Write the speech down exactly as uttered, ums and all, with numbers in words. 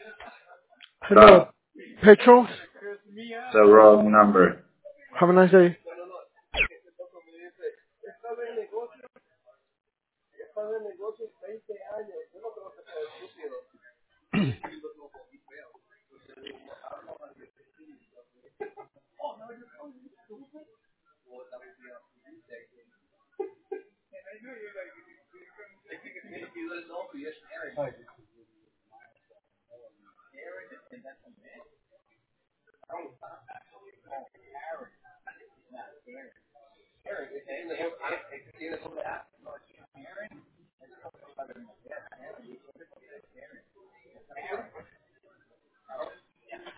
Hello, Petros. It's the wrong number. Have a nice day.